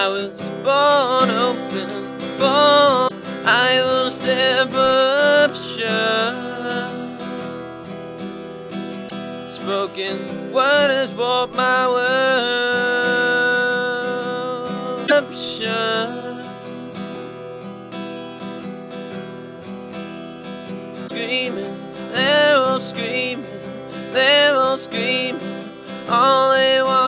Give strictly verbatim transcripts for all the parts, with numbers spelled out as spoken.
I was born open, born. I will step up shut. Spoken word has warped my world up shut. Screaming, they're all screaming, they're all screaming, all they want.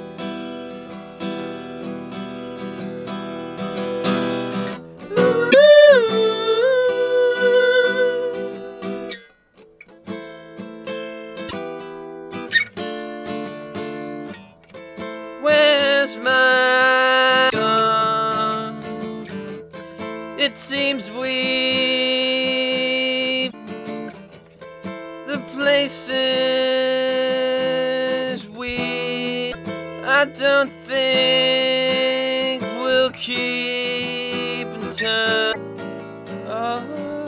Where's my gun? It seems we the places we I don't think we'll keep in touch. Oh.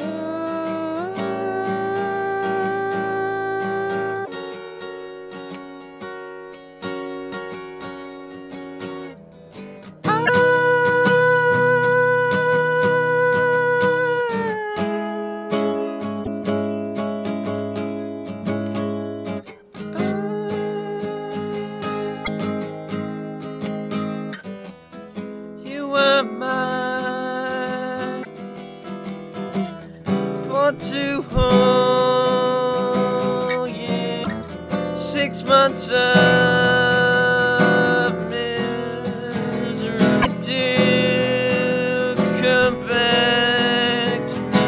Mine for two whole years, six months of misery. Do come back to me.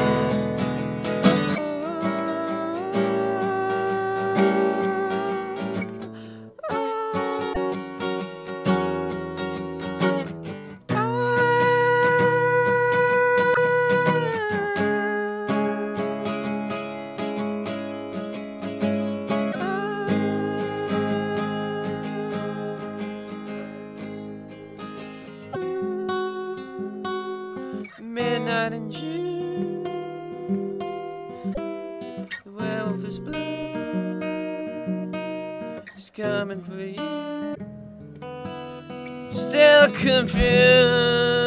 Midnight in June, the werewolf is blue, he's coming for you. Still confused.